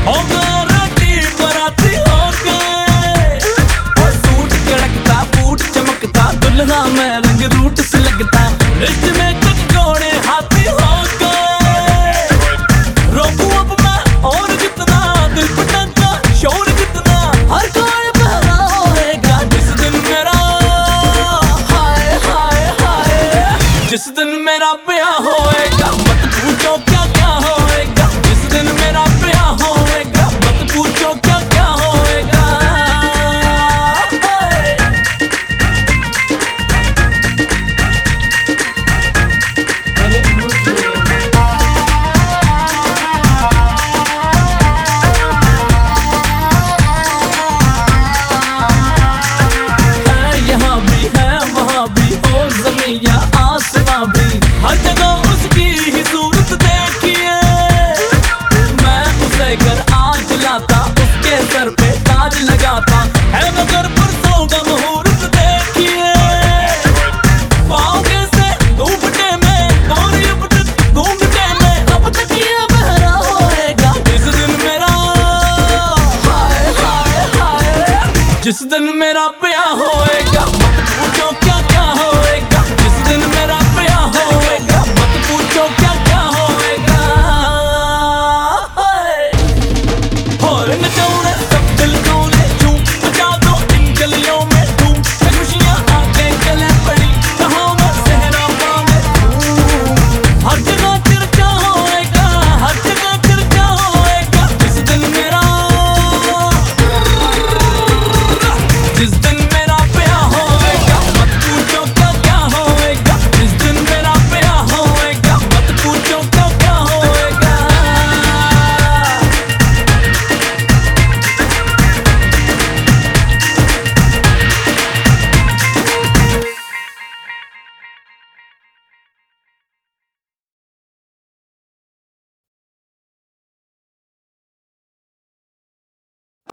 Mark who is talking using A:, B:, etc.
A: होगा राती बराती होगा, और सूट कड़कता बूट चमकता, दुल्हा मैं रंग रूट से लगता, रिश्ते में कुछ जोड़े हाथी होगा। रोकू अब मैं और कितना, दिल पटका शोर कितना, हर कोई बहरा होएगा जिस दिन मेरा, हाय हाय हाय, जिस दिन मेरा ब्याह होएगा। मत पूछो क्या क्या होएगा जिस दिन मेरा ब्याह होएगा, मत पूछो क्या क्या होएगा। यहाँ भी है वहाँ भी हो, ज़मीन या आसमां भी, हर जगह उसकी ही सूरत देखिए। मैं उसे घर आज लाता, उसके सर पे ताज लगाता, है मगर परसों का मुहूर्त देखिए। पाओगे से घूमटे में, गोरी अपटक घूमटे में, अब तक ये बहरा होएगा जिस दिन मेरा, हाय हाय हाय, जिस दिन मेरा ब्याह होएगा। मत पूछो क्या क्या होएगा जिस दिन मेरा ब्याह होएगा, मत पूछो क्या क्या होएगा। और नचौड़े सब